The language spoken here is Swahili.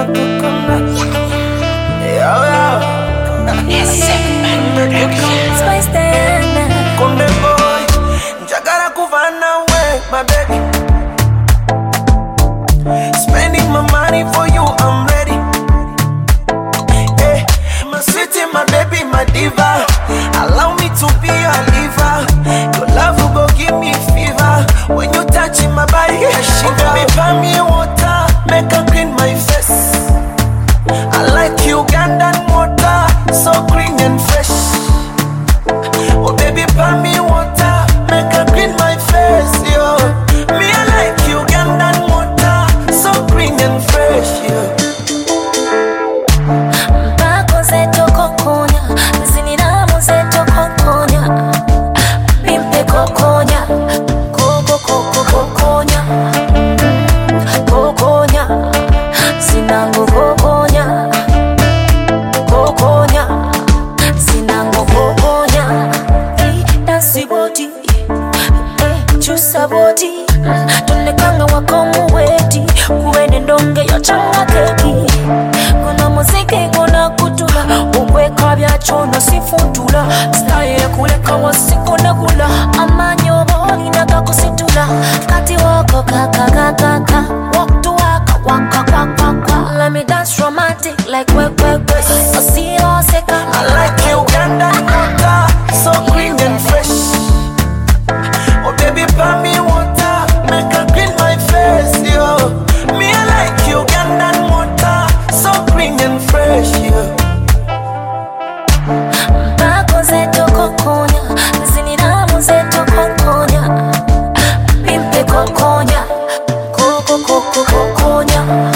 Spice Diana. Konde boy, njagala kuvana we, my baby. Spending my money for you, I'm ready. Hey, my city, my baby, my diva. Allow me to be your liver. Your love will go give me fever. When you touch my body, I shiver. Oh, baby, buy me water, make her clean my face. I like Ugandan water, so clean and fresh. Oh baby, buy me water, make her clean my face, yo. Me I like Ugandan water, so clean and fresh, yo. Bako zeto kokonya, zinina muzeto kokonya. Pimpe kokonya, koko koko kokonya. Kokonya, zinango kokonya. Kokonya, zinango kokonya. Dance body, chusa body. Tunekanga wako muweti, kuwene ndonge yochanga keki. Kuna muziki kuna kutula, ukweka bya chono sifutula. Style kuleka wasiku nakula, amanyo boli nakakusitula. Kati wako kaka kaka, walk to waka waka waka waka. Let me dance romantic like work. I see you second. I like Ugandan water, so clean and fresh. Oh baby, buy me water, make her clean my face, yo. Me I like Ugandan water, so clean and fresh, yo. Bako zeto kokonya, zinina muzeto kokonya. Pimpe kokonya, koko koko kokonya.